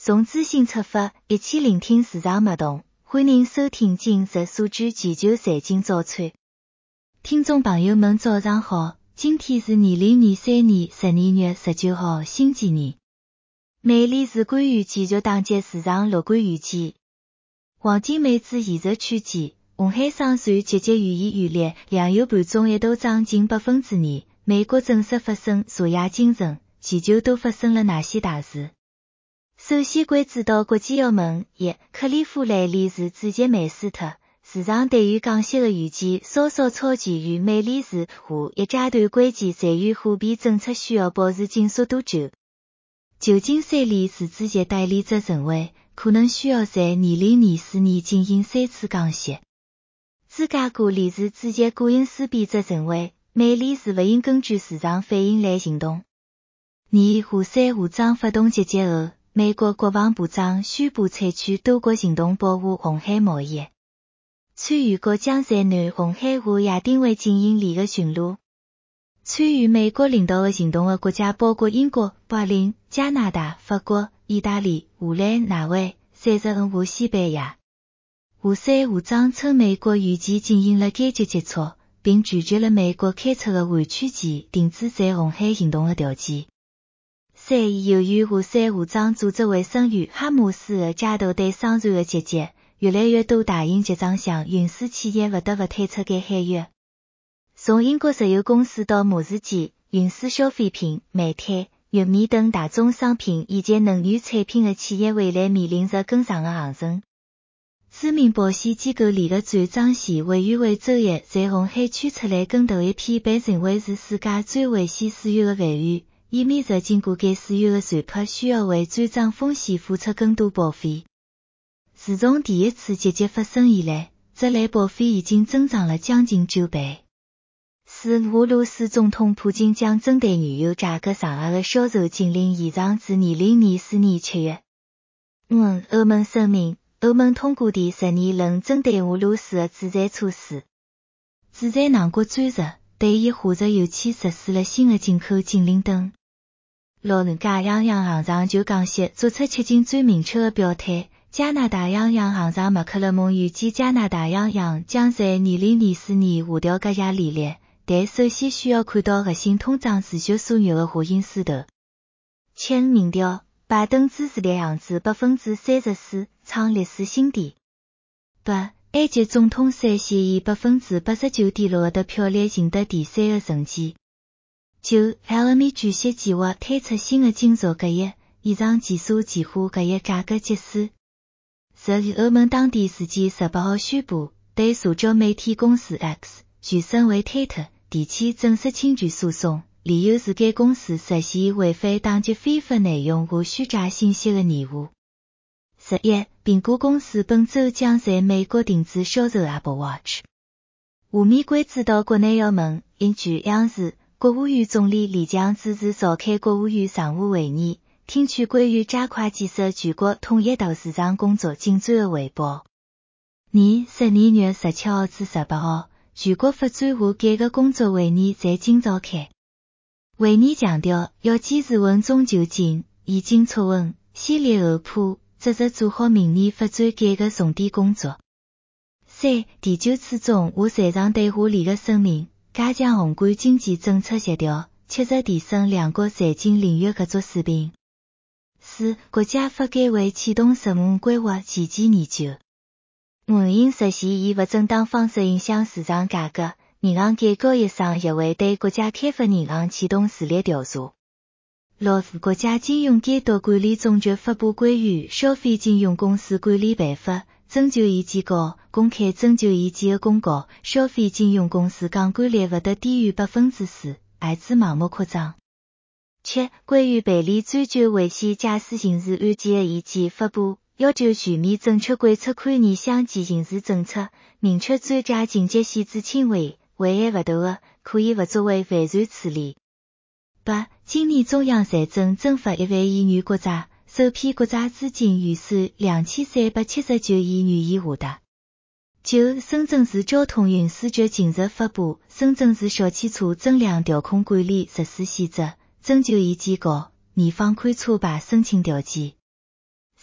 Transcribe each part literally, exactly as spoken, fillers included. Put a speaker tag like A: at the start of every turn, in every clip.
A: 从资讯出发，一起聆听市场脉动。欢迎收听今日数据全球财经早餐。听众朋友们早上好，今天是二零二三年十二月十九号星期二。美联储关于继续打击市场乐观预期。黄金美指现值区间，红海商船积极予以预列，两油盘中一度涨近百分之二。美国正式发生查亚精神，全球都发生了哪些大事？首先关注到国际要闻，一，克利夫兰联储主席梅斯特，市场对于降息的预期稍稍超前于美联储下一阶段关键在于货币政策需要保持紧缩多久。旧金山联储主席戴利则认为，可能需要在二零二四年进行三次降息。芝加哥联储主席戈恩斯比则认为，美联储不应根据市场反应来行动。二，华三武装发动集结后，美国国防部长宣布采取多国行动保护红海贸易。参与国将在南红海下亚丁湾进行联合巡逻。参与美国领导的行动的国家包括英国、柏林、加拿大、法国、意大利、荷兰、挪威、三十五和西班牙。华三武装称美国预期进行了该级接触，并拒绝了美国开出的完全前停止在红海行动的条件。三，由于华三武装组织卫生与哈马斯的街头对商船的集结，越来越多大型集装箱运输企业不得不退出该海域。从英国石油公司到马士基，运输消费品、煤炭、玉米等大宗商品以及能源产品的企业未来面临着更长的航程。知名保险机构联合船长线委员会周一在红海圈出来更大一片被认为是世界最危险水域的范围，意味着经过该水域的船舶需要为船长风险付出更多保费。自从第一次集结发生以来，这类保费已经增长了将近九倍。四，俄罗斯总统普京将针对原油价格上下的销售禁令延长至二零二四年七月。五，欧盟声明，欧盟通过第十年轮针对俄罗斯的制裁措施。制裁囊括钻石、对伊化石油气实施了新的进口禁令等。六，加央行行长就降息做出迄今最明确的表态。加拿大央行行长马克勒蒙预计加拿大央行将在二零二四年下调各项利率，但首先需要看到核心通胀持续缩弱的下行势头。七，民调，拜登支持率降至百分之三十四，创历史新低。八，埃及总统塞西以百分之八十九点六的得票率赢得第三个成绩。九 ，L M E 主席计划推出新的金属合约，延长技术计划合约价格结束。十，欧盟当地时间十八号宣布，对社交媒体公司 X 全称为推特提起正式侵权诉讼，理由是该公司实现违反打击非法内容和虚假信息的义务。十一，苹果公司本周将在美国停止销售 Apple Watch。下面关注到国内要闻，根据央视，国务院总理李强主持召开国务院常务会议，听取关于加快建设全国统一投市场工作进展的汇报。年十二月十七号至十八号，全国发展和改革工作会议在京召开。会议强调，要坚持稳中求进，严谨促稳，先立后铺，扎实做好明年发展改革重点工作。三，第九次中俄财长对话联合声明，加强宏观经济政策协调，切实提升两国财经领域合作水平。四，国家发改委启动十五规划前期研究。五，因实现以不正当方式影响市场价格，银行间交易商协会对国家开发银行启动事例调查。六，国家金融监督管理总局发布关于消费金融公司管理办法征求意见稿，公开征求意见的公告，消费金融公司杠杆率不得低于百分之四，限制盲目扩张。七，关于办理追究危险驾驶刑事案件的意见发布，要求全面正确贯彻看严相见刑事政策，明确专家情节限制轻微，为案不大的，可以不作为犯罪处理。八，今年中央财政增发一万亿元国债，首批国债资金预算两千三百七十九亿元已下达。九，深圳市交通运输局近日发布《深圳市小汽车增量调控管理实施细则》征求意见稿，拟放宽车牌申请条件。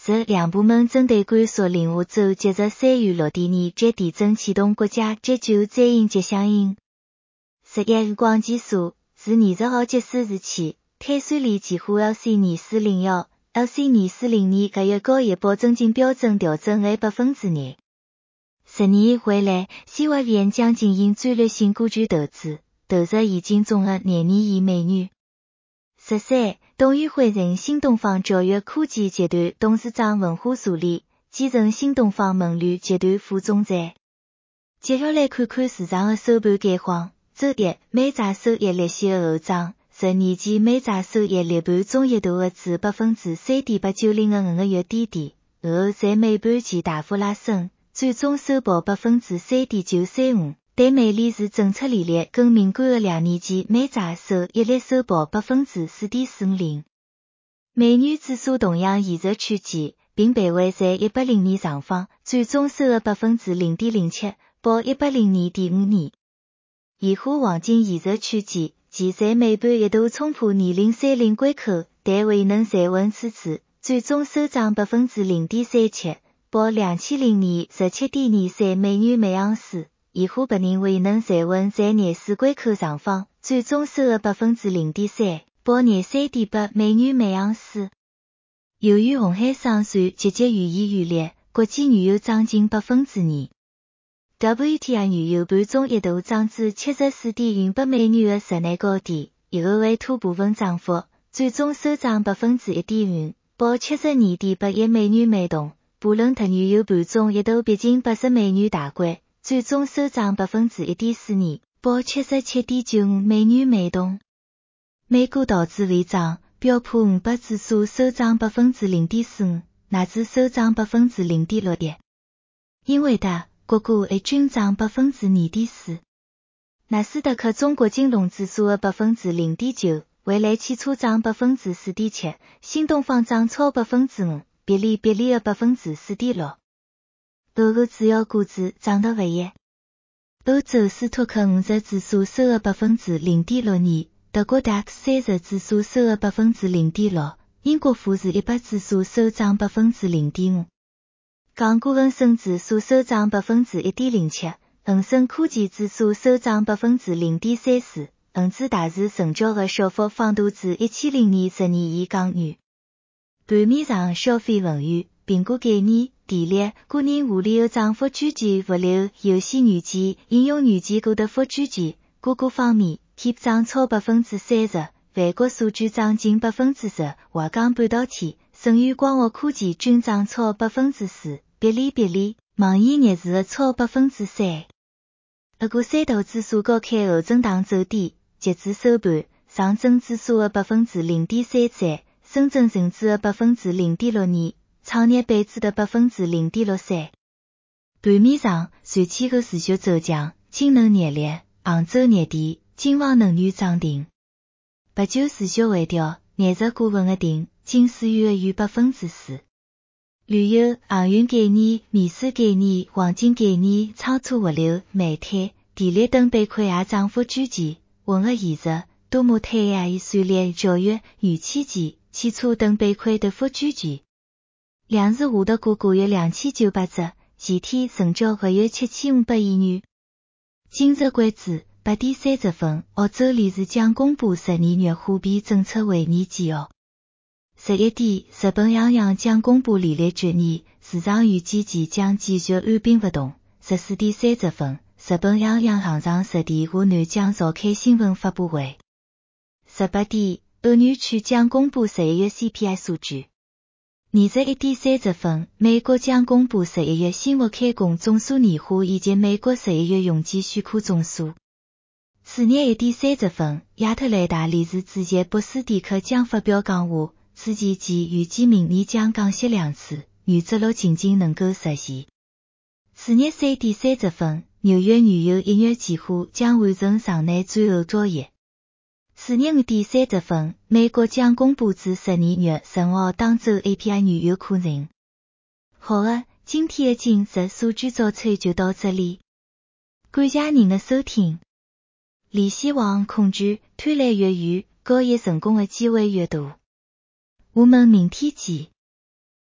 A: 这两部门针对管辖任务组接着三月六点二节地震启动国家急救灾应急响应。十一日光技术自二十号节四日起，碳酸锂几乎 L C 二四零一、L C 二四零二个月高一保证金标准调整为百分之二。十年回来，新华园将进行战略性股权投资，投入现金总额廿二亿美元。十三，董宇辉任新东方卓越科技集团董事长文化助理，继任新东方文旅集团副总裁。接下来看看市场的收盘概况。周一，美债收益率先后涨，十年期美债收益率盘中一度至百分之三点八九零的五个月低点，而后在美盘前大幅拉升，最终收报百分之三点九三五。对美联储政策利率更敏感的两年期美债收益率收报百分之四点四五零。美元指数同样沿着区间，并徘徊在一百零年上方，最终收了百分之零点零七，报一百零二点五二。现货黄金沿着区间，即在美盘一度冲破二零三零关口，但未能站稳此处，最终收涨百分之零点三七，报两千零二十七点二三美元每盎司。现货白银未能站稳在廿四关口上方，最终收了百分之零点三，报廿三点八美元每盎司。由于红海商船积极如烟如烈，国际原油涨近百分之二。W T I 原油盘中一度涨至七十四点零八美元的日内高点，以后未吐部分涨幅，最终收涨百分之一点五，报七十二点八一美元每桶。布伦特原油盘中一度逼近八十美元大关，最终收涨百分之一点四二，报七十七点九五美元每桶。美股道指微涨，标普五百指数收涨百分之零点四五，纳指收涨百分之零点六一。英伟达、谷歌也均涨百分之二点四。纳斯达克中国金融指数的百分之零点九，蔚来汽车涨百分之四点七，新东方涨超百分之五，比例比例的百分之四点六。欧洲主要股指涨得不一。欧洲斯托克五十指数收了百分之零点六二，德国 D A X 三十指数收了百分之零点六，英国富时一百指数收涨百分之零点五。港股恒生指数收涨百分之一点零七，恒生科技指数收涨百分之零点三四，恒指大市成交额小幅放大至一千零二十二亿港元。盘面上，消费能源、苹果概念、电力、个人互联网涨幅居前，物流、游戏软件、应用软件股的幅居前。个股方面 ，K I P 涨超百分之三十，万国数据涨近百分之十，华港半导体、舜宇光学科技均涨超百分之四，哔哩哔哩、网易热市的超百分之三。俄股三大指数高开后震荡走低，截至收盘，上证指数的百分之零点三三，深圳成指的百分之零点六二，创业板指的百分之零点六三。盘面上，随气候持续走强，氢能热力、杭州热电、金旺能源涨停。白酒持续回调，廿只股份的停，仅属于的逾百分之四。旅游、航运概念、免税概念、黄金概念、仓储物流、煤炭、电力等板块也涨幅居前。混合现实、多模态 A I、算力、教育、元器件、汽车等板块跌幅居前。两市下的股价约两千九百只，前天成交额约七千五百亿元。今日关注八点三十分，澳洲理事将公布十年月货币政策会议纪要。十一点，日本央行将公布利率决议，市场预计其将继续按兵不动。十四点三十分，日本央行行长石田华南将召开新闻发布会。十八点，欧元区将公布十一月 C P I 数据。二十一点三十分，美国将公布十一月新屋开工总数年化以及美国十一月用建许可总数。次日一点三十分，亚特兰大理事主席博斯蒂克将发表讲话。此前其预计明年将降息两次，原则六仅仅能够实现。次日三点三十分，纽约原油一月期货将完成场内最后交易。次日五点三十分，美国将公布至十二月十五号当周 A P I 原油库存。好的，今天的今日数据早餐就到这里，感谢您的收听。联希望控制推来越远，交易成功的机会越大。我们明天见。